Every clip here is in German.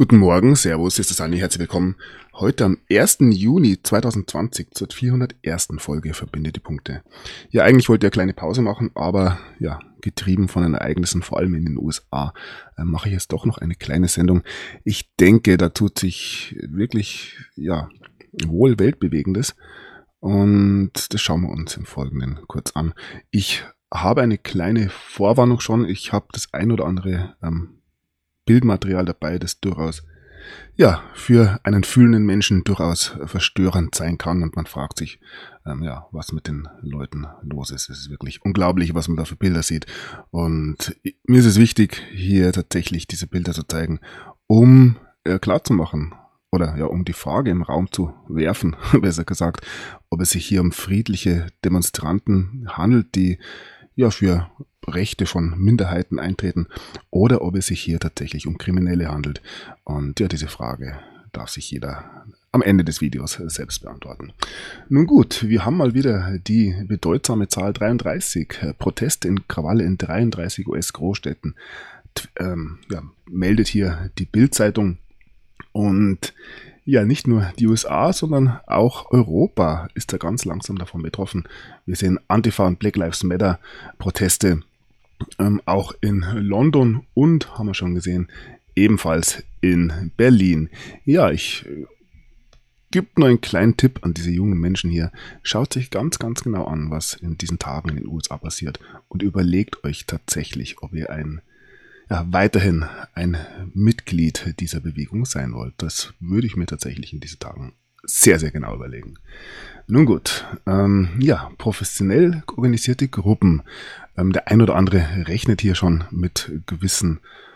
Guten Morgen, Servus, hier ist das Andi, herzlich willkommen. Heute am 1. Juni 2020 zur 401. Folge Verbinde die Punkte. Ja, eigentlich wollte ich eine kleine Pause machen, aber ja, getrieben von den Ereignissen, vor allem in den USA, mache ich jetzt doch noch eine kleine Sendung. Ich denke, da tut sich wirklich, ja, wohl Weltbewegendes und das schauen wir uns im Folgenden kurz an. Ich habe eine kleine Vorwarnung schon, ich habe das ein oder andere Bildmaterial dabei, das durchaus ja für einen fühlenden Menschen durchaus verstörend sein kann und man fragt sich, was mit den Leuten los ist. Es ist wirklich unglaublich, was man da für Bilder sieht und mir ist es wichtig, hier tatsächlich diese Bilder zu zeigen, um klarzumachen oder ja, um die Frage im Raum zu werfen, besser gesagt, ob es sich hier um friedliche Demonstranten handelt, die ja für Rechte von Minderheiten eintreten oder ob es sich hier tatsächlich um Kriminelle handelt. Und ja, diese Frage darf sich jeder am Ende des Videos selbst beantworten. Nun gut, wir haben mal wieder die bedeutsame Zahl 33. Proteste in Krawalle in 33 US-Großstädten. Meldet hier die Bild-Zeitung. Und ja, nicht nur die USA, sondern auch Europa ist da ganz langsam davon betroffen. Wir sehen Antifa und Black Lives Matter Proteste auch in London und, haben wir schon gesehen, ebenfalls in Berlin. Ja, ich gebe nur einen kleinen Tipp an diese jungen Menschen hier. Schaut sich ganz, ganz genau an, was in diesen Tagen in den USA passiert und überlegt euch tatsächlich, ob ihr weiterhin ein Mitglied dieser Bewegung sein wollt. Das würde ich mir tatsächlich in diesen Tagen sehr, sehr genau überlegen. Nun gut, professionell organisierte Gruppen. Der ein oder andere rechnet hier schon mit gewissen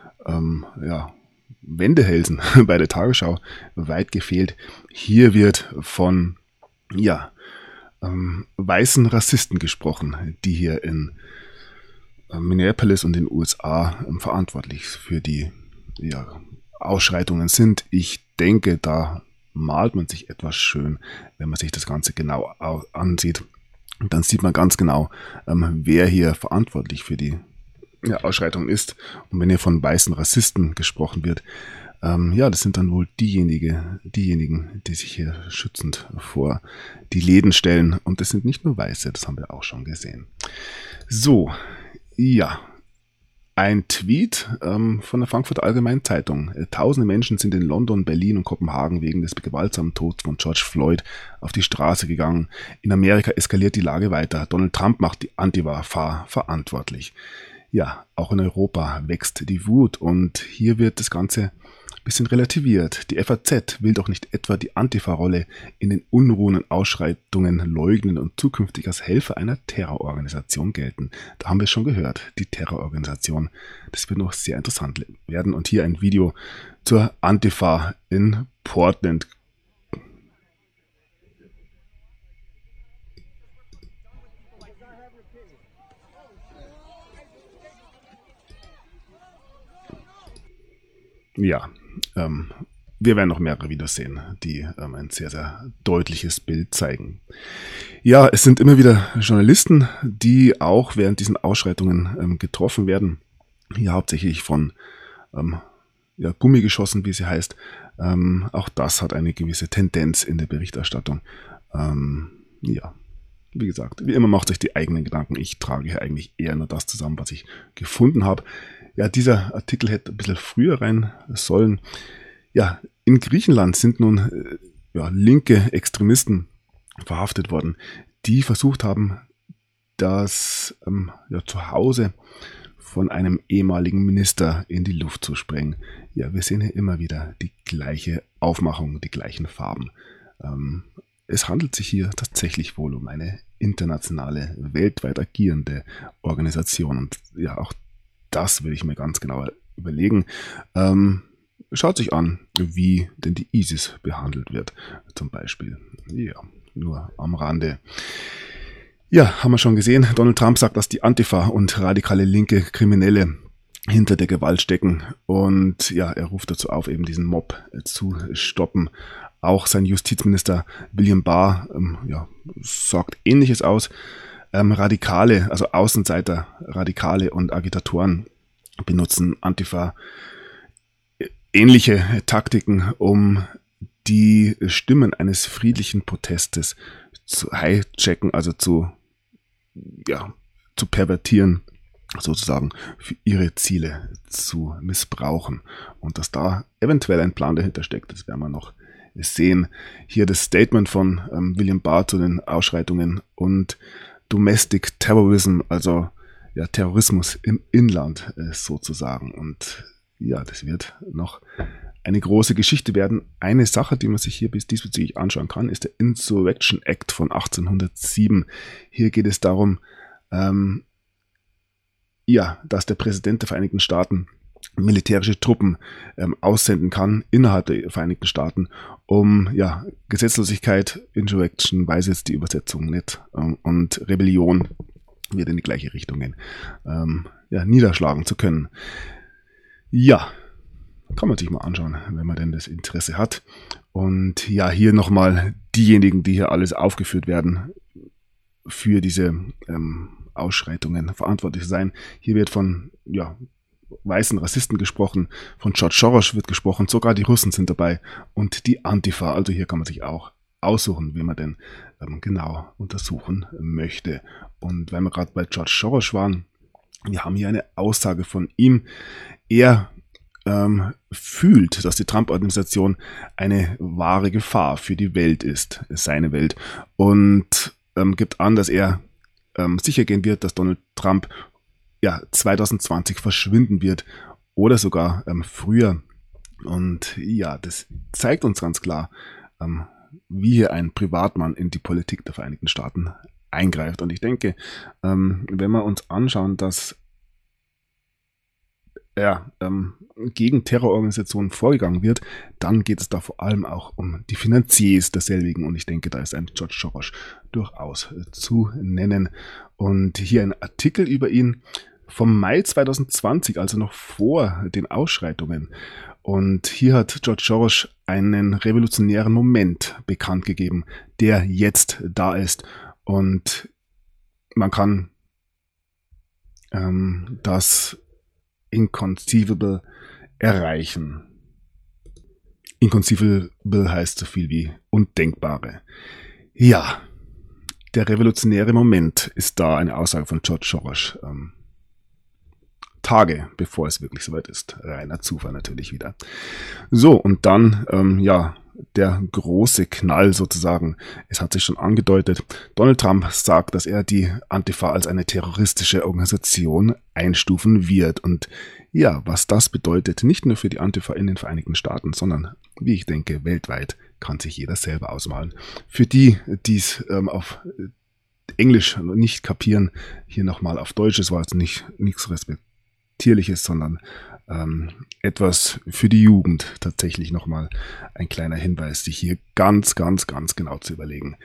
Wendehälsen bei der Tagesschau. Weit gefehlt. Hier wird von weißen Rassisten gesprochen, die hier in Minneapolis und den USA verantwortlich für die Ausschreitungen sind. Ich denke, da malt man sich etwas schön, wenn man sich das Ganze genau ansieht. Und dann sieht man ganz genau, wer hier verantwortlich für die Ausschreitungen ist. Und wenn hier von weißen Rassisten gesprochen wird, das sind dann wohl diejenigen, die sich hier schützend vor die Läden stellen. Und das sind nicht nur Weiße, das haben wir auch schon gesehen. So, ja, ein Tweet von der Frankfurter Allgemeinen Zeitung. Tausende Menschen sind in London, Berlin und Kopenhagen wegen des gewaltsamen Todes von George Floyd auf die Straße gegangen. In Amerika eskaliert die Lage weiter. Donald Trump macht die Antifa verantwortlich. Ja, auch in Europa wächst die Wut und hier wird das Ganze ein bisschen relativiert. Die FAZ will doch nicht etwa die Antifa-Rolle in den Unruhen und Ausschreitungen leugnen und zukünftig als Helfer einer Terrororganisation gelten. Da haben wir es schon gehört, die Terrororganisation. Das wird noch sehr interessant werden. Und hier ein Video zur Antifa in Portland. Ja, wir werden noch mehrere Videos sehen, die ein sehr, sehr deutliches Bild zeigen. Ja, es sind immer wieder Journalisten, die auch während diesen Ausschreitungen getroffen werden. Hier hauptsächlich von Gummigeschossen, wie sie heißt. Auch das hat eine gewisse Tendenz in der Berichterstattung. Wie gesagt, wie immer macht euch die eigenen Gedanken. Ich trage hier eigentlich eher nur das zusammen, was ich gefunden habe. Ja, dieser Artikel hätte ein bisschen früher rein sollen. Ja, in Griechenland sind nun linke Extremisten verhaftet worden, die versucht haben, das Zuhause von einem ehemaligen Minister in die Luft zu sprengen. Ja, wir sehen hier immer wieder die gleiche Aufmachung, die gleichen Farben. Es handelt sich hier tatsächlich wohl um eine internationale, weltweit agierende Organisation. Und ja, auch das will ich mir ganz genau überlegen. Schaut sich an, wie denn die ISIS behandelt wird, zum Beispiel. Ja, nur am Rande. Ja, haben wir schon gesehen. Donald Trump sagt, dass die Antifa und radikale linke Kriminelle hinter der Gewalt stecken. Und ja, er ruft dazu auf, eben diesen Mob zu stoppen. Auch sein Justizminister William Barr sagt Ähnliches aus. Radikale, also Außenseiter, Radikale und Agitatoren benutzen Antifa ähnliche Taktiken, um die Stimmen eines friedlichen Protestes zu hijacken, also zu pervertieren, sozusagen für ihre Ziele zu missbrauchen. Und dass da eventuell ein Plan dahinter steckt, das werden wir noch sehen. Hier das Statement von William Barr zu den Ausschreitungen und Domestic Terrorism, also Terrorismus im Inland sozusagen. Und ja, das wird noch eine große Geschichte werden. Eine Sache, die man sich hier diesbezüglich anschauen kann, ist der Insurrection Act von 1807. Hier geht es darum, dass der Präsident der Vereinigten Staaten militärische Truppen aussenden kann innerhalb der Vereinigten Staaten, um Gesetzlosigkeit, Insurrection, weiß jetzt die Übersetzung nicht, und Rebellion wird in die gleiche Richtung gehen, niederschlagen zu können. Ja, kann man sich mal anschauen, wenn man denn das Interesse hat. Und ja, hier nochmal diejenigen, die hier alles aufgeführt werden, für diese Ausschreitungen verantwortlich sein. Hier wird von weißen Rassisten gesprochen, von George Soros wird gesprochen, sogar die Russen sind dabei und die Antifa. Also hier kann man sich auch aussuchen, wie man denn genau untersuchen möchte. Und wenn wir gerade bei George Soros waren, wir haben hier eine Aussage von ihm. Er fühlt, dass die Trump-Administration eine wahre Gefahr für die Welt ist, seine Welt, und gibt an, dass er sicher gehen wird, dass Donald Trump 2020 verschwinden wird oder sogar früher. Und ja, das zeigt uns ganz klar, wie hier ein Privatmann in die Politik der Vereinigten Staaten eingreift. Und ich denke, wenn wir uns anschauen, dass gegen Terrororganisationen vorgegangen wird, dann geht es da vor allem auch um die Finanziers derselbigen. Und ich denke, da ist ein George Soros durchaus zu nennen. Und hier ein Artikel über ihn vom Mai 2020, also noch vor den Ausschreitungen. Und hier hat George Soros einen revolutionären Moment bekannt gegeben, der jetzt da ist. Und man kann das Inconceivable erreichen. Inconceivable heißt so viel wie Undenkbare. Ja, der revolutionäre Moment ist da, eine Aussage von George Soros. Tage bevor es wirklich soweit ist. Reiner Zufall natürlich wieder. So, und dann, der große Knall sozusagen. Es hat sich schon angedeutet. Donald Trump sagt, dass er die Antifa als eine terroristische Organisation einstufen wird. Und ja, was das bedeutet, nicht nur für die Antifa in den Vereinigten Staaten, sondern, wie ich denke, weltweit, kann sich jeder selber ausmalen. Für die, die es auf Englisch nicht kapieren, hier nochmal auf Deutsch. Es war jetzt nichts Respektierliches, sondern etwas für die Jugend. Tatsächlich nochmal ein kleiner Hinweis, sich hier ganz, ganz, ganz genau zu überlegen,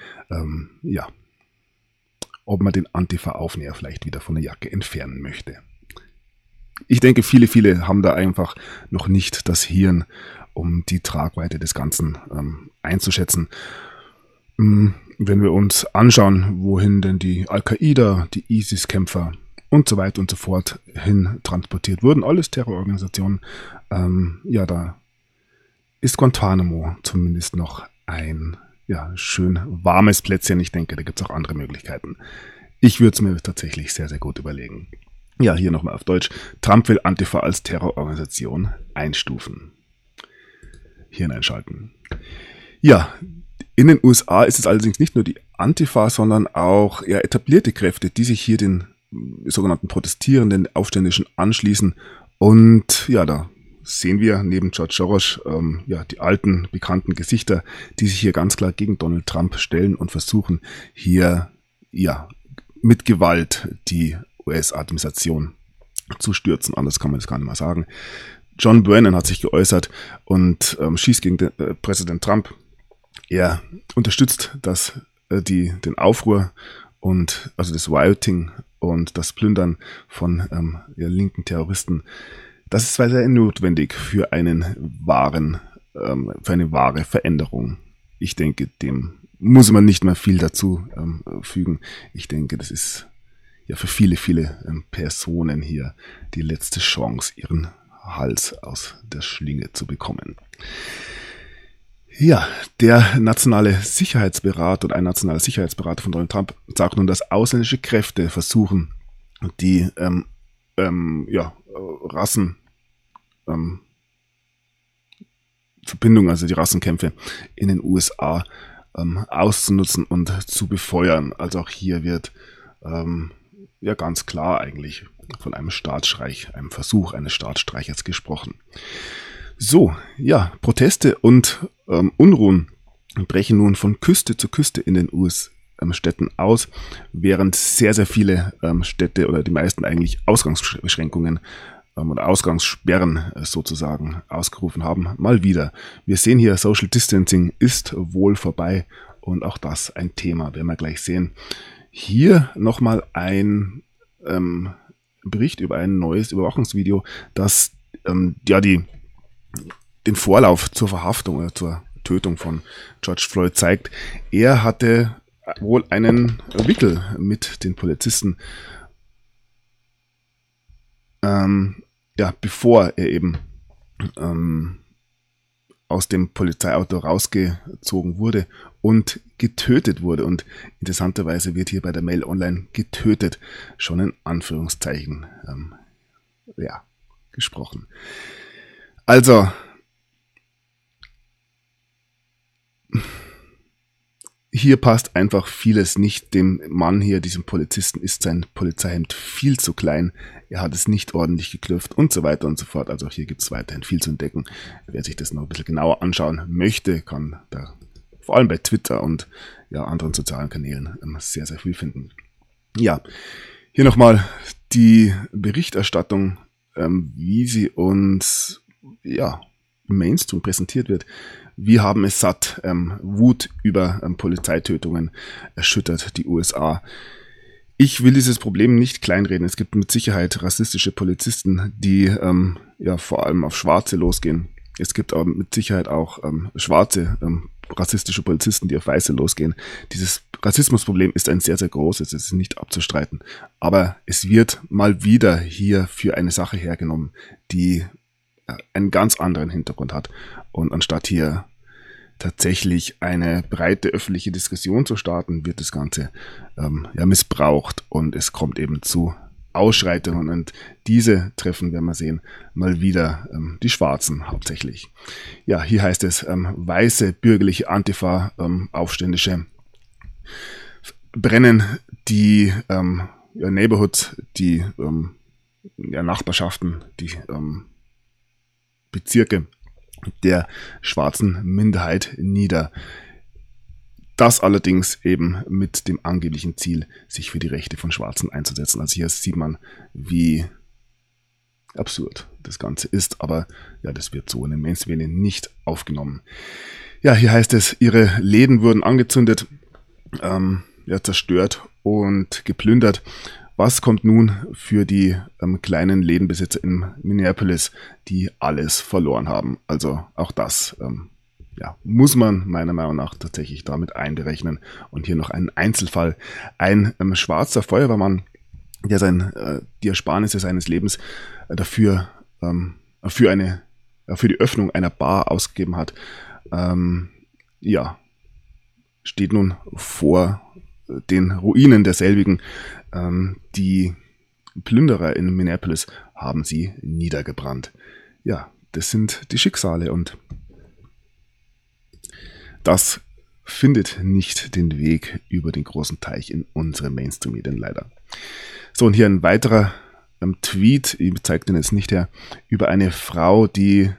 ob man den Antifa-Aufnäher vielleicht wieder von der Jacke entfernen möchte. Ich denke, viele haben da einfach noch nicht das Hirn, um die Tragweite des Ganzen einzuschätzen. Wenn wir uns anschauen, wohin denn die Al-Qaida, die ISIS-Kämpfer und so weiter und so fort hin transportiert wurden, alles Terrororganisationen, da ist Guantanamo zumindest noch ein schön warmes Plätzchen. Ich denke, da gibt es auch andere Möglichkeiten. Ich würde es mir tatsächlich sehr, sehr gut überlegen. Ja, hier nochmal auf Deutsch. Trump will Antifa als Terrororganisation einstufen. Hier hineinschalten. Ja, in den USA ist es allerdings nicht nur die Antifa, sondern auch etablierte Kräfte, die sich hier den sogenannten Protestierenden, Aufständischen anschließen. Und da sehen wir neben George Soros die alten, bekannten Gesichter, die sich hier ganz klar gegen Donald Trump stellen und versuchen, hier mit Gewalt die US-Administration zu stürzen. Anders kann man das gar nicht mal sagen. John Brennan hat sich geäußert und schießt gegen Präsident Trump. Er unterstützt den Aufruhr und also das Rioting und das Plündern von linken Terroristen. Das ist sehr notwendig für eine wahre Veränderung. Ich denke, dem muss man nicht mehr viel dazu fügen. Ich denke, das ist für viele Personen hier die letzte Chance, ihren Hals aus der Schlinge zu bekommen. Ja, der nationale Sicherheitsberater oder ein nationaler Sicherheitsberater von Donald Trump sagt nun, dass ausländische Kräfte versuchen, die Rassenverbindung, also die Rassenkämpfe in den USA auszunutzen und zu befeuern. Also auch hier wird ganz klar eigentlich von einem Staatsstreich, einem Versuch eines Staatsstreichers gesprochen. So, ja, Proteste und Unruhen brechen nun von Küste zu Küste in den US-Städten aus, während sehr, sehr viele Städte oder die meisten eigentlich Ausgangsbeschränkungen oder Ausgangssperren sozusagen ausgerufen haben. Mal wieder. Wir sehen hier, Social Distancing ist wohl vorbei und auch das ein Thema, werden wir gleich sehen. Hier nochmal ein Bericht über ein neues Überwachungsvideo, das den Vorlauf zur Verhaftung oder zur Tötung von George Floyd zeigt. Er hatte wohl einen Wickel mit den Polizisten, bevor er eben aus dem Polizeiauto rausgezogen wurde und getötet wurde. Und interessanterweise wird hier bei der Mail Online getötet schon in Anführungszeichen gesprochen. Also, hier passt einfach vieles nicht. Dem Mann hier, diesem Polizisten, ist sein Polizeihemd viel zu klein. Er hat es nicht ordentlich geklüpft und so weiter und so fort. Also auch hier gibt es weiterhin viel zu entdecken. Wer sich das noch ein bisschen genauer anschauen möchte, kann da vor allem bei Twitter und anderen sozialen Kanälen sehr, sehr viel finden. Ja, hier nochmal die Berichterstattung, wie sie uns im Mainstream präsentiert wird. Wir haben es satt. Wut über Polizeitötungen erschüttert die USA. Ich will dieses Problem nicht kleinreden. Es gibt mit Sicherheit rassistische Polizisten, die vor allem auf Schwarze losgehen. Es gibt aber mit Sicherheit auch schwarze rassistische Polizisten, die auf Weiße losgehen. Dieses Rassismusproblem ist ein sehr, sehr großes. Es ist nicht abzustreiten. Aber es wird mal wieder hier für eine Sache hergenommen, die einen ganz anderen Hintergrund hat. Und anstatt hier tatsächlich eine breite öffentliche Diskussion zu starten, wird das Ganze missbraucht und es kommt eben zu Ausschreitungen. Und diese treffen, werden wir sehen, mal wieder die Schwarzen hauptsächlich. Ja, hier heißt es, weiße bürgerliche Antifa, Aufständische brennen die Neighborhoods, die Nachbarschaften, die Bezirke der schwarzen Minderheit nieder. Das allerdings eben mit dem angeblichen Ziel, sich für die Rechte von Schwarzen einzusetzen. Also hier sieht man, wie absurd das Ganze ist, aber das wird so in den Mainstream nicht aufgenommen. Ja, hier heißt es, ihre Läden wurden angezündet, zerstört und geplündert. Was kommt nun für die kleinen Lädenbesitzer in Minneapolis, die alles verloren haben? Also auch das muss man meiner Meinung nach tatsächlich damit einberechnen. Und hier noch ein Einzelfall. Ein schwarzer Feuerwehrmann, der die Ersparnisse seines Lebens für die Öffnung einer Bar ausgegeben hat, steht nun vor den Ruinen derselbigen. Die Plünderer in Minneapolis haben sie niedergebrannt. Ja, das sind die Schicksale und das findet nicht den Weg über den großen Teich in unsere Mainstream-Medien leider. So, und hier ein weiterer Tweet, ich zeige den jetzt nicht her, über eine Frau, die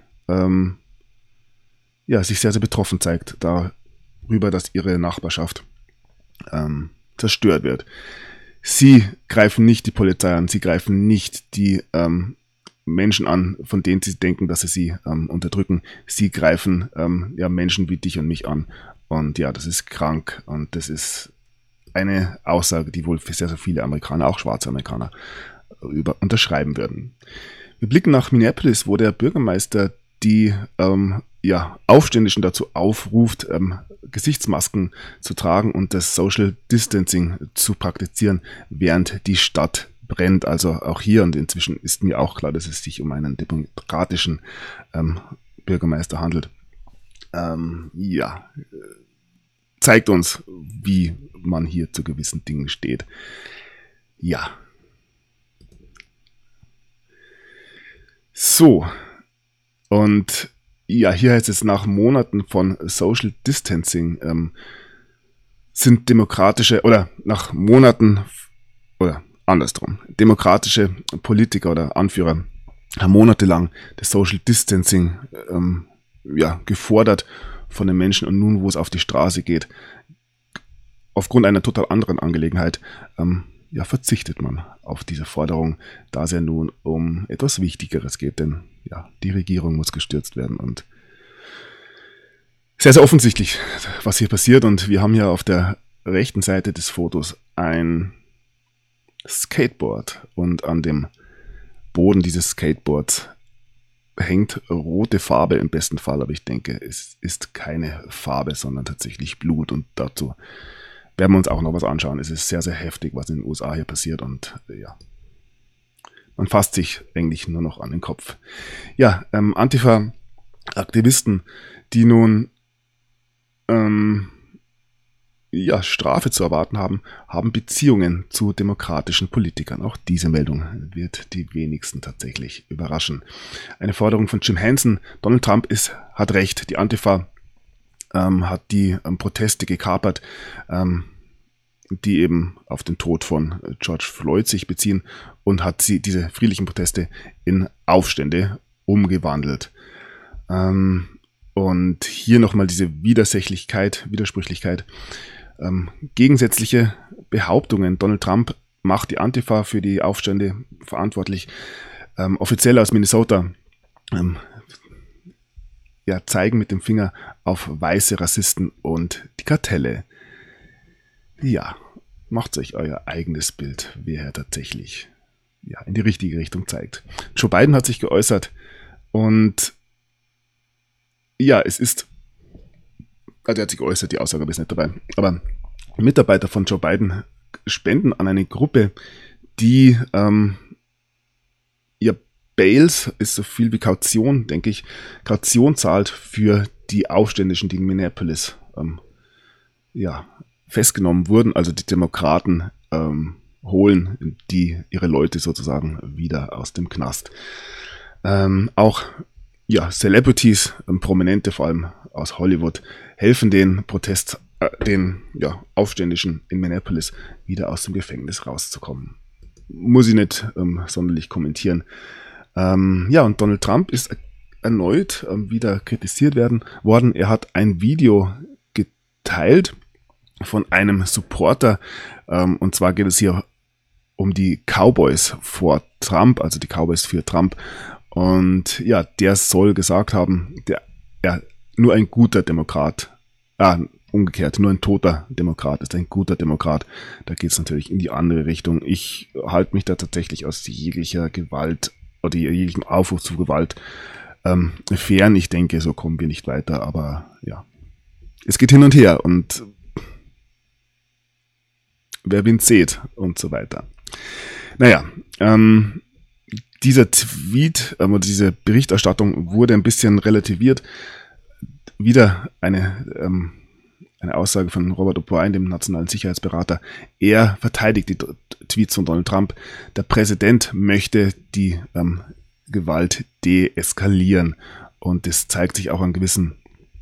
sich sehr, sehr betroffen zeigt darüber, dass ihre Nachbarschaft zerstört wird. Sie greifen nicht die Polizei an, sie greifen nicht die Menschen an, von denen sie denken, dass sie unterdrücken. Sie greifen Menschen wie dich und mich an. Und das ist krank und das ist eine Aussage, die wohl für sehr, sehr viele Amerikaner, auch schwarze Amerikaner, unterschreiben würden. Wir blicken nach Minneapolis, wo der Bürgermeister die Aufständischen dazu aufruft, Gesichtsmasken zu tragen und das Social Distancing zu praktizieren, während die Stadt brennt. Also auch hier, und inzwischen ist mir auch klar, dass es sich um einen demokratischen Bürgermeister handelt. Zeigt uns, wie man hier zu gewissen Dingen steht. Ja. So. Und ja, hier heißt es, nach Monaten von Social Distancing sind demokratische, oder nach Monaten, oder andersrum, demokratische Politiker oder Anführer haben monatelang das Social Distancing gefordert von den Menschen, und nun, wo es auf die Straße geht, aufgrund einer total anderen Angelegenheit, verzichtet man auf diese Forderung, da es ja nun um etwas Wichtigeres geht, denn ja, die Regierung muss gestürzt werden, und sehr, sehr offensichtlich, was hier passiert. Und wir haben hier auf der rechten Seite des Fotos ein Skateboard, und an dem Boden dieses Skateboards hängt rote Farbe im besten Fall, aber ich denke, es ist keine Farbe, sondern tatsächlich Blut, und dazu werden wir uns auch noch was anschauen. Es ist sehr, sehr heftig, was in den USA hier passiert, und ja, man fasst sich eigentlich nur noch an den Kopf. Ja, Antifa-Aktivisten, die nun Strafe zu erwarten haben Beziehungen zu demokratischen Politikern. Auch diese Meldung wird die wenigsten tatsächlich überraschen. Eine Forderung von Jim Hansen: Donald Trump hat recht, die Antifa hat die Proteste gekapert, die eben auf den Tod von George Floyd sich beziehen, und hat diese friedlichen Proteste in Aufstände umgewandelt. Und hier nochmal diese Widersprüchlichkeit, gegensätzliche Behauptungen. Donald Trump macht die Antifa für die Aufstände verantwortlich. Offizielle aus Minnesota zeigen mit dem Finger auf weiße Rassisten und die Kartelle. Ja, macht euch euer eigenes Bild, wer er tatsächlich in die richtige Richtung zeigt. Joe Biden hat sich geäußert, und er hat sich geäußert, die Aussage ist nicht dabei, aber Mitarbeiter von Joe Biden spenden an eine Gruppe, die Bails ist so viel wie Kaution, denke ich, Kaution zahlt für die Aufständischen, die in Minneapolis festgenommen wurden. Also die Demokraten holen ihre Leute sozusagen wieder aus dem Knast. Auch Celebrities, Prominente vor allem aus Hollywood, helfen den Aufständischen in Minneapolis wieder aus dem Gefängnis rauszukommen. Muss ich nicht sonderlich kommentieren. Und Donald Trump ist erneut wieder kritisiert worden. Er hat ein Video geteilt von einem Supporter, und zwar geht es hier um die Cowboys vor Trump, also die Cowboys für Trump. Und der soll gesagt haben, nur ein guter Demokrat, umgekehrt, nur ein toter Demokrat ist ein guter Demokrat. Da geht es natürlich in die andere Richtung. Ich halte mich da tatsächlich aus jeglicher Gewalt oder jeglichem Aufruf zu Gewalt fern. Ich denke, so kommen wir nicht weiter, aber es geht hin und her, und wer Wind sät und so weiter. Dieser Tweet oder diese Berichterstattung wurde ein bisschen relativiert. Wieder eine Aussage von Robert O'Brien, dem nationalen Sicherheitsberater. Er verteidigt die Tweets von Donald Trump. Der Präsident möchte die Gewalt deeskalieren. Und das zeigt sich auch an gewissen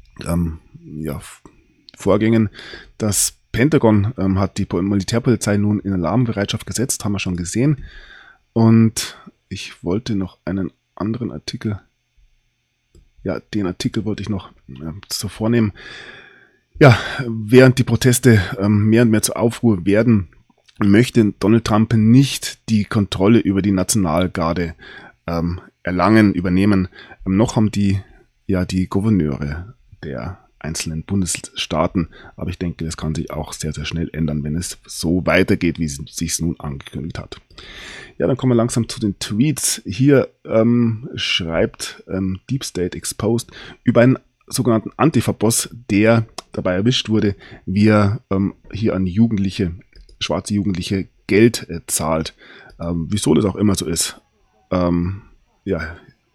Vorgängen. Das Pentagon hat die Militärpolizei nun in Alarmbereitschaft gesetzt, haben wir schon gesehen. Und ich wollte noch einen anderen Artikel, den Artikel wollte ich noch so vornehmen. Während die Proteste mehr und mehr zur Aufruhr werden, möchte Donald Trump nicht die Kontrolle über die Nationalgarde übernehmen. Noch haben die Gouverneure der einzelnen Bundesstaaten, aber ich denke, das kann sich auch sehr, sehr schnell ändern, wenn es so weitergeht, wie es sich nun angekündigt hat. Dann kommen wir langsam zu den Tweets. Hier schreibt Deep State Exposed über einen sogenannten Antifa-Boss, der dabei erwischt wurde, wie er hier an schwarze Jugendliche Geld zahlt. Wieso das auch immer so ist. Ja.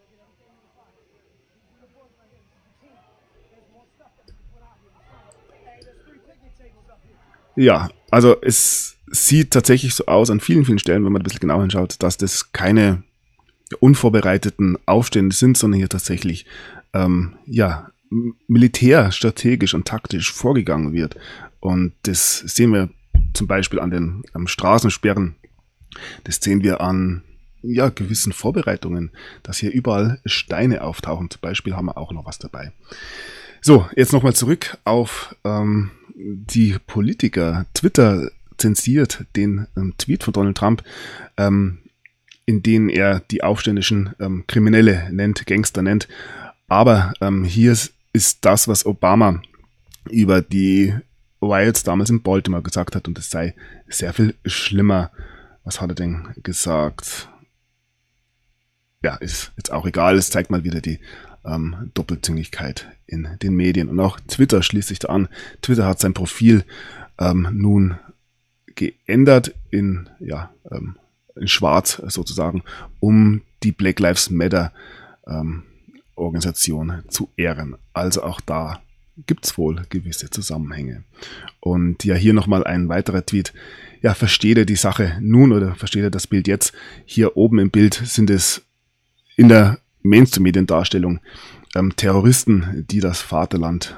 Ja, also es sieht tatsächlich so aus an vielen, vielen Stellen, wenn man ein bisschen genauer hinschaut, dass das keine unvorbereiteten Aufstände sind, sondern hier tatsächlich ja, militärstrategisch und taktisch vorgegangen wird. Und das sehen wir zum Beispiel an den Straßensperren. Das sehen wir an ja, gewissen Vorbereitungen, dass hier überall Steine auftauchen. Zum Beispiel haben wir auch noch was dabei. So, jetzt nochmal zurück auf die Politiker. Twitter zensiert den Tweet von Donald Trump, in denen er die Aufständischen Kriminelle nennt, Gangster nennt. Aber hier ist das, was Obama über die Riots damals in Baltimore gesagt hat, und es sei sehr viel schlimmer. Was hat er denn gesagt? Ja, ist jetzt auch egal. Es zeigt mal wieder die Doppelzüngigkeit in den Medien. Und auch Twitter schließt sich da an. Twitter hat sein Profil nun geändert in schwarz sozusagen, um die Black Lives Matter Organisation zu ehren. Also auch da gibt es wohl gewisse Zusammenhänge. Und ja, hier nochmal ein weiterer Tweet. Ja, versteht ihr die Sache nun oder versteht ihr das Bild jetzt? Hier oben im Bild sind es in der Mainstream-Mediendarstellung Terroristen, die das Vaterland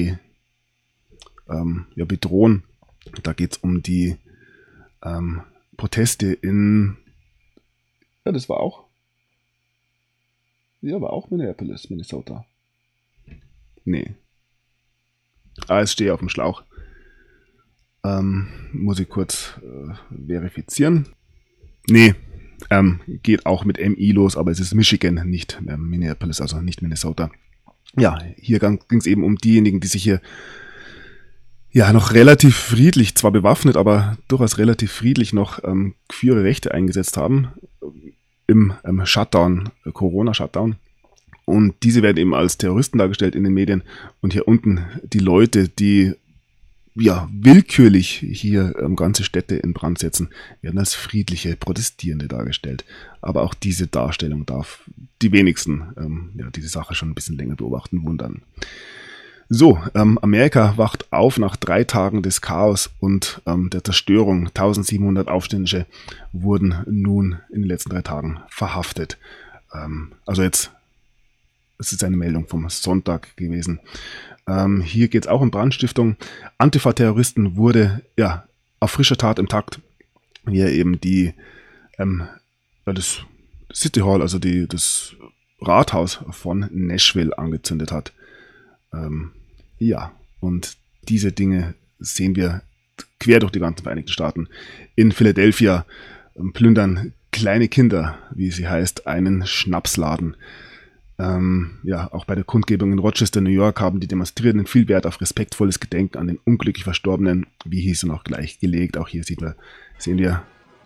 bedrohen. Da geht es um die Proteste in, ja, das war auch Minneapolis, Minnesota. Nee. Ich stehe auf dem Schlauch. Muss ich kurz verifizieren. Nee, geht auch mit MI los, aber es ist Michigan, nicht Minneapolis, also nicht Minnesota. Ja, hier ging es eben um diejenigen, die sich hier ja noch relativ friedlich, zwar bewaffnet, aber durchaus relativ friedlich noch für ihre Rechte eingesetzt haben im Shutdown, Corona-Shutdown. Und diese werden eben als Terroristen dargestellt in den Medien. Und hier unten die Leute, die ja willkürlich hier ganze Städte in Brand setzen, werden als friedliche Protestierende dargestellt. Aber auch diese Darstellung darf die wenigsten, diese Sache schon ein bisschen länger beobachten, wundern. So, Amerika wacht auf nach 3 Tagen des Chaos und der Zerstörung. 1700 Aufständische wurden nun in den letzten 3 Tagen verhaftet. Es ist eine Meldung vom Sonntag gewesen. Hier geht es auch um Brandstiftung. Antifa-Terroristen wurde auf frischer Tat im Takt, wie er eben das City Hall, also das Rathaus von Nashville angezündet hat. Und diese Dinge sehen wir quer durch die ganzen Vereinigten Staaten. In Philadelphia plündern kleine Kinder, wie sie heißt, einen Schnapsladen. Auch bei der Kundgebung in Rochester, New York, haben die Demonstrierenden viel Wert auf respektvolles Gedenken an den unglücklich Verstorbenen, wie hieß und auch gleich gelegt. Auch hier sehen wir,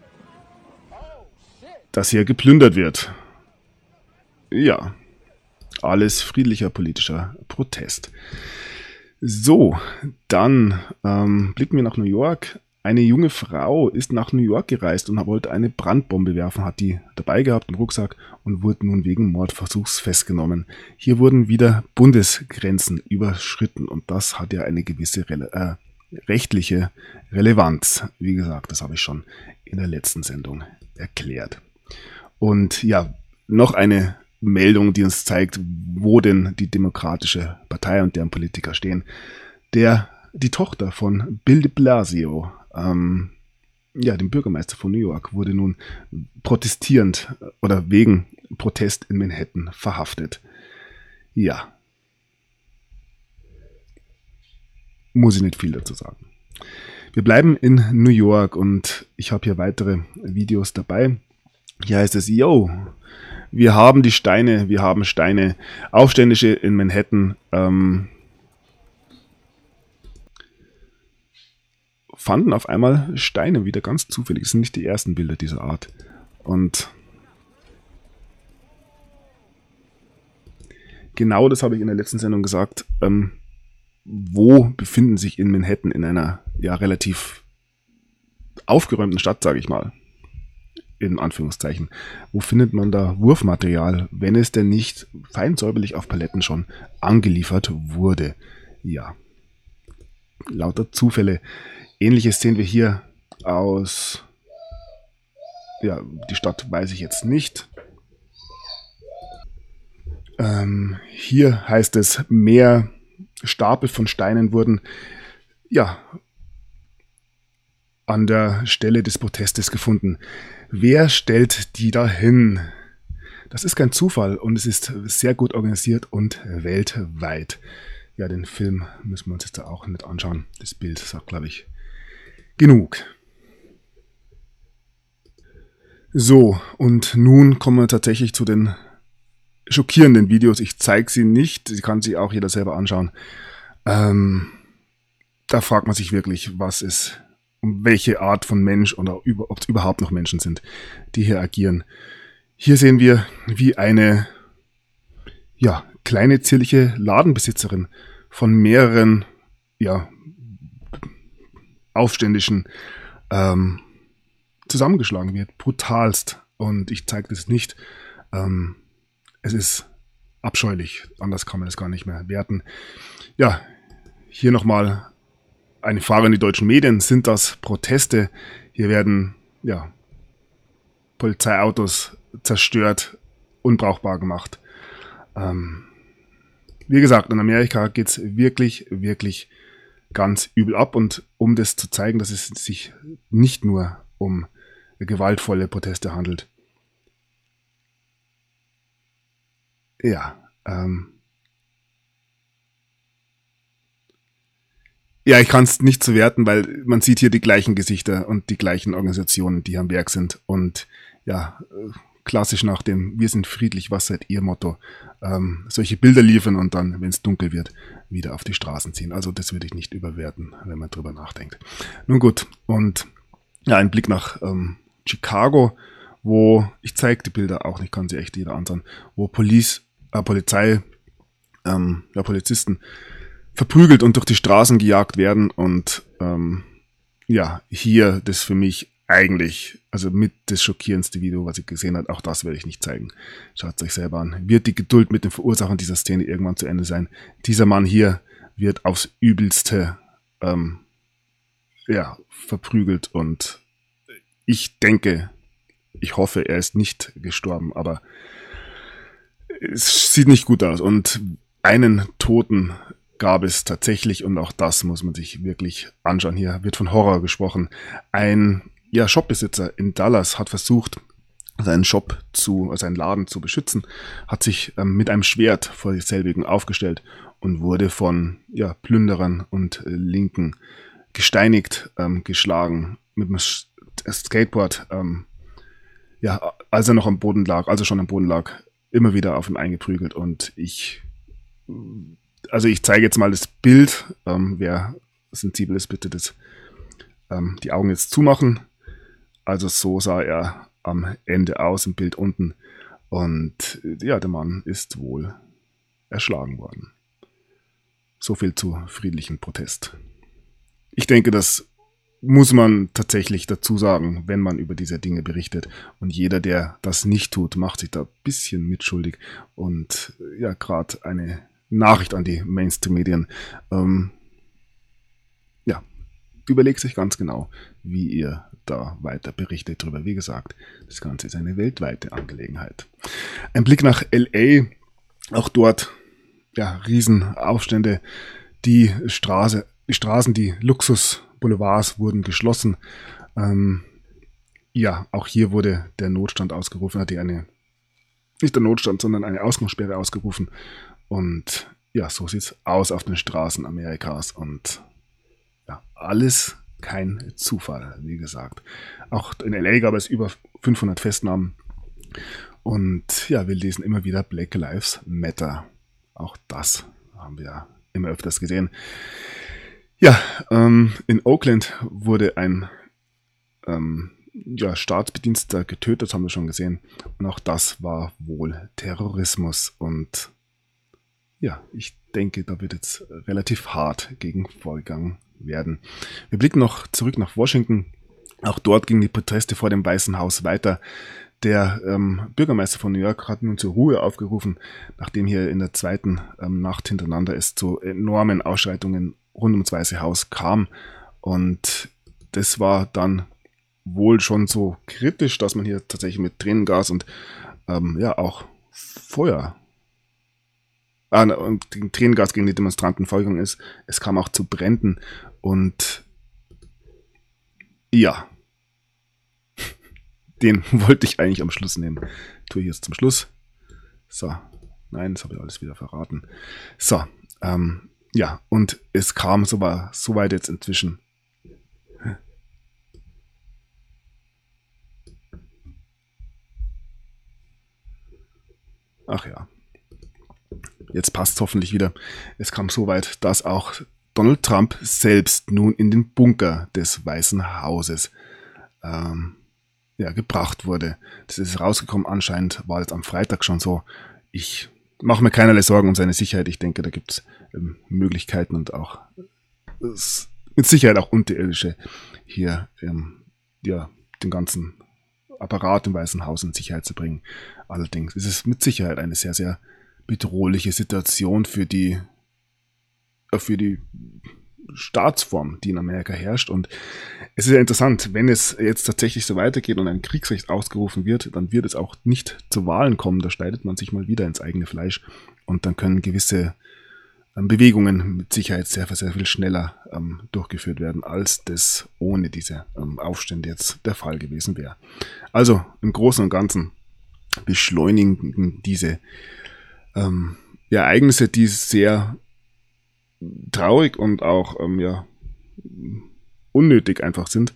dass hier geplündert wird. Ja, alles friedlicher politischer Protest. So, dann blicken wir nach New York. Eine junge Frau ist nach New York gereist und wollte eine Brandbombe werfen, hat die dabei gehabt im Rucksack und wurde nun wegen Mordversuchs festgenommen. Hier wurden wieder Bundesgrenzen überschritten und das hat ja eine gewisse rechtliche Relevanz. Wie gesagt, das habe ich schon in der letzten Sendung erklärt. Und ja, noch eine Meldung, die uns zeigt, wo denn die Demokratische Partei und deren Politiker stehen. Die Tochter von Bill de Blasio, dem Bürgermeister von New York, wurde nun protestierend oder wegen Protest in Manhattan verhaftet. Ja. Muss ich nicht viel dazu sagen. Wir bleiben in New York und ich habe hier weitere Videos dabei. Hier heißt es, wir haben Steine. Aufständische in Manhattan fanden auf einmal Steine wieder ganz zufällig. Das sind nicht die ersten Bilder dieser Art. Und genau das habe ich in der letzten Sendung gesagt. Wo befinden sich in Manhattan in einer relativ aufgeräumten Stadt, sage ich mal, in Anführungszeichen, wo findet man da Wurfmaterial, wenn es denn nicht fein säuberlich auf Paletten schon angeliefert wurde? Ja, lauter Zufälle. Ähnliches sehen wir hier aus, ja, die Stadt weiß ich jetzt nicht. Hier heißt es, mehr Stapel von Steinen wurden, ja, an der Stelle des Protestes gefunden. Wer stellt die dahin? Das ist kein Zufall und es ist sehr gut organisiert und weltweit. Ja, den Film müssen wir uns jetzt auch nicht anschauen. Das Bild sagt, glaube ich, genug. So, und nun kommen wir tatsächlich zu den schockierenden Videos. Ich zeige sie nicht, sie kann sich auch jeder selber anschauen. Da fragt man sich wirklich, was ist, um welche Art von Mensch oder ob es überhaupt noch Menschen sind, die hier agieren. Hier sehen wir, wie eine kleine, zierliche Ladenbesitzerin von mehreren Aufständischen zusammengeschlagen wird. Brutalst. Und ich zeige das nicht. Es ist abscheulich. Anders kann man das gar nicht mehr werten. Ja, hier nochmal eine Frage an die deutschen Medien. Sind das Proteste? Hier werden Polizeiautos zerstört, unbrauchbar gemacht. Wie gesagt, in Amerika geht es wirklich, wirklich ganz übel ab. Und um das zu zeigen, dass es sich nicht nur um gewaltvolle Proteste handelt. Ja, ich kann es nicht so werten, weil man sieht hier die gleichen Gesichter und die gleichen Organisationen, die am Werk sind. Und klassisch nach dem "Wir sind friedlich, was seid ihr" Motto, solche Bilder liefern und dann, wenn es dunkel wird, wieder auf die Straßen ziehen. Also das würde ich nicht überwerten, wenn man drüber nachdenkt. Nun gut, und ein Blick nach Chicago, wo, ich zeige die Bilder auch nicht, kann sie echt jeder ansehen, wo Polizisten verprügelt und durch die Straßen gejagt werden und hier das für mich eigentlich, also mit das schockierendste Video, was ich gesehen habe, auch das werde ich nicht zeigen. Schaut es euch selber an. Wird die Geduld mit den Verursachern dieser Szene irgendwann zu Ende sein? Dieser Mann hier wird aufs Übelste verprügelt und ich denke, ich hoffe, er ist nicht gestorben, aber es sieht nicht gut aus und einen Toten gab es tatsächlich und auch das muss man sich wirklich anschauen. Hier wird von Horror gesprochen. Ein Shopbesitzer in Dallas hat versucht, seinen Laden zu beschützen, hat sich mit einem Schwert vor selbigen aufgestellt und wurde von Plünderern und Linken gesteinigt, geschlagen, mit einem Skateboard, als er noch am Boden lag, immer wieder auf ihn eingeprügelt und ich zeige jetzt mal das Bild, wer sensibel ist, bitte die Augen jetzt zumachen. Also so sah er am Ende aus im Bild unten und der Mann ist wohl erschlagen worden. So viel zu friedlichen Protest. Ich denke, das muss man tatsächlich dazu sagen, wenn man über diese Dinge berichtet. Und jeder, der das nicht tut, macht sich da ein bisschen mitschuldig. Und gerade eine Nachricht an die Mainstream-Medien. Überlegt sich ganz genau, wie ihr da weiter berichtet drüber. Wie gesagt, das Ganze ist eine weltweite Angelegenheit. Ein Blick nach LA. Auch dort, Riesenaufstände. Die Straßen, die Luxusboulevards wurden geschlossen. Auch hier wurde der Notstand ausgerufen, nicht der Notstand, sondern eine Ausgangssperre ausgerufen. Und so sieht es aus auf den Straßen Amerikas. Und alles kein Zufall, wie gesagt. Auch in LA gab es über 500 Festnahmen. Und wir lesen immer wieder Black Lives Matter. Auch das haben wir immer öfters gesehen. In Oakland wurde ein Staatsbediensteter getötet, das haben wir schon gesehen. Und auch das war wohl Terrorismus. Und ich denke, da wird jetzt relativ hart gegen vorgegangen werden. Wir blicken noch zurück nach Washington Auch dort gingen die Proteste vor dem Weißen Haus weiter. Der Bürgermeister von New York hat nun zur Ruhe aufgerufen, nachdem hier in der zweiten Nacht hintereinander es zu enormen Ausschreitungen rund ums Weiße Haus kam. Und das war dann wohl schon so kritisch, dass man hier tatsächlich mit Tränengas und auch Feuer und Tränengas gegen die Demonstranten vorgegangen ist. Es kam auch zu Bränden und ja, den wollte ich eigentlich am Schluss nehmen. Tue ich jetzt zum Schluss. So, nein, das habe ich alles wieder verraten. So, und es kam so weit jetzt inzwischen. Ach ja, jetzt passt es hoffentlich wieder. Es kam so weit, dass auch Donald Trump selbst nun in den Bunker des Weißen Hauses gebracht wurde. Das ist rausgekommen, anscheinend war jetzt am Freitag schon so. Ich mache mir keinerlei Sorgen um seine Sicherheit. Ich denke, da gibt es Möglichkeiten und auch mit Sicherheit auch Unterirdische hier den ganzen Apparat im Weißen Haus in Sicherheit zu bringen. Allerdings ist es mit Sicherheit eine sehr, sehr bedrohliche Situation für die Staatsform, die in Amerika herrscht. Und es ist ja interessant, wenn es jetzt tatsächlich so weitergeht und ein Kriegsrecht ausgerufen wird, dann wird es auch nicht zu Wahlen kommen. Da schneidet man sich mal wieder ins eigene Fleisch und dann können gewisse Bewegungen mit Sicherheit sehr, sehr viel schneller durchgeführt werden, als das ohne diese Aufstände jetzt der Fall gewesen wäre. Also im Großen und Ganzen beschleunigen diese Ereignisse, die sehr traurig und auch unnötig einfach sind,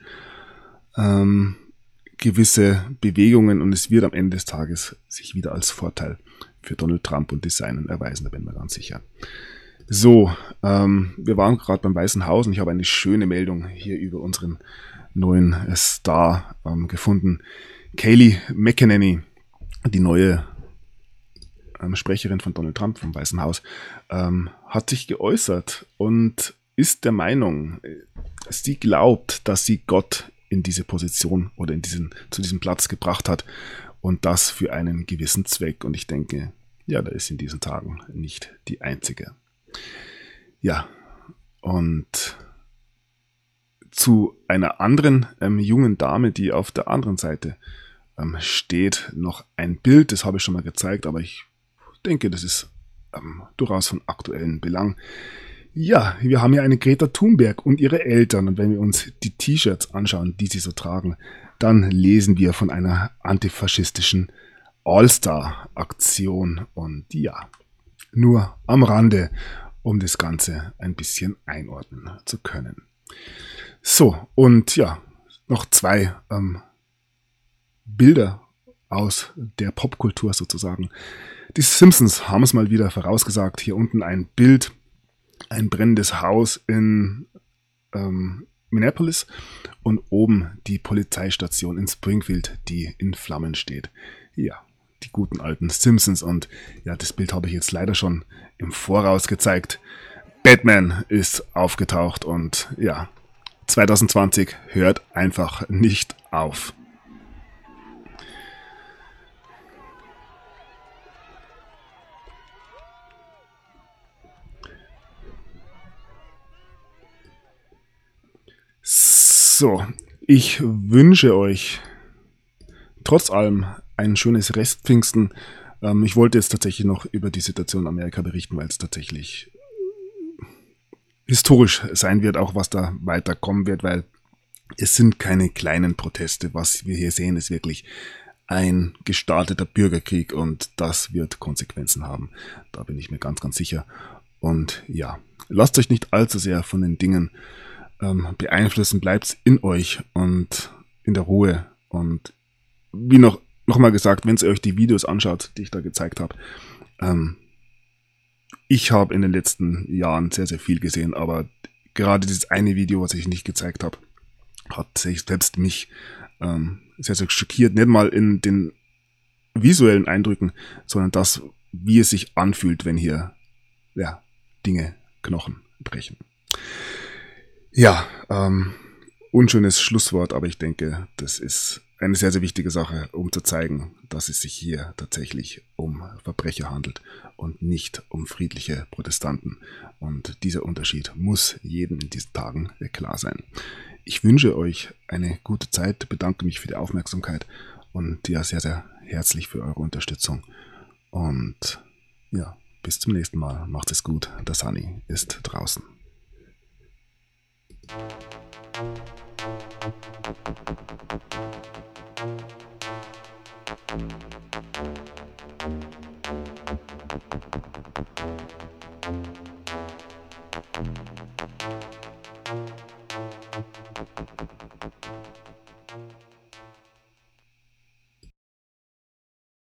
gewisse Bewegungen, und es wird am Ende des Tages sich wieder als Vorteil für Donald Trump und die Seinen erweisen, da bin ich mir ganz sicher. So, wir waren gerade beim Weißen Haus und ich habe eine schöne Meldung hier über unseren neuen Star gefunden. Kayleigh McEnany, die neue Sprecherin von Donald Trump vom Weißen Haus, hat sich geäußert und ist der Meinung, sie glaubt, dass sie Gott in diese Position oder zu diesem Platz gebracht hat und das für einen gewissen Zweck. Und ich denke, ja, da ist in diesen Tagen nicht die einzige. Ja, und zu einer anderen jungen Dame, die auf der anderen Seite steht, noch ein Bild, das habe ich schon mal gezeigt, aber ich denke, das ist durchaus von aktuellem Belang. Ja, wir haben hier eine Greta Thunberg und ihre Eltern, und wenn wir uns die T-Shirts anschauen, die sie so tragen, dann lesen wir von einer antifaschistischen All-Star-Aktion. Und ja, nur am Rande, um das Ganze ein bisschen einordnen zu können. So, und ja, noch zwei Bilder aus der Popkultur sozusagen. Die Simpsons haben es mal wieder vorausgesagt. Hier unten ein Bild, ein brennendes Haus in Minneapolis und oben die Polizeistation in Springfield, die in Flammen steht. Ja, die guten alten Simpsons. Und ja, das Bild habe ich jetzt leider schon im Voraus gezeigt. Batman ist aufgetaucht und ja, 2020 hört einfach nicht auf. So, ich wünsche euch trotz allem ein schönes Restpfingsten. Ich wollte jetzt tatsächlich noch über die Situation in Amerika berichten, weil es tatsächlich historisch sein wird, auch was da weiterkommen wird, weil es sind keine kleinen Proteste. Was wir hier sehen, ist wirklich ein gestarteter Bürgerkrieg und das wird Konsequenzen haben. Da bin ich mir ganz, ganz sicher. Und ja, lasst euch nicht allzu sehr von den Dingen beeinflussen, bleibt in euch und in der Ruhe. Und wie noch mal gesagt, wenn ihr euch die Videos anschaut, die ich da gezeigt habe, ich habe in den letzten Jahren sehr, sehr viel gesehen, aber gerade dieses eine Video, was ich nicht gezeigt habe, hat selbst mich sehr, sehr schockiert. Nicht mal in den visuellen Eindrücken, sondern das, wie es sich anfühlt, wenn hier Knochen brechen. Ja, unschönes Schlusswort, aber ich denke, das ist eine sehr, sehr wichtige Sache, um zu zeigen, dass es sich hier tatsächlich um Verbrecher handelt und nicht um friedliche Protestanten. Und dieser Unterschied muss jedem in diesen Tagen klar sein. Ich wünsche euch eine gute Zeit, bedanke mich für die Aufmerksamkeit und ja, sehr, sehr herzlich für eure Unterstützung. Und ja, bis zum nächsten Mal. Macht es gut. Der Sunny ist draußen.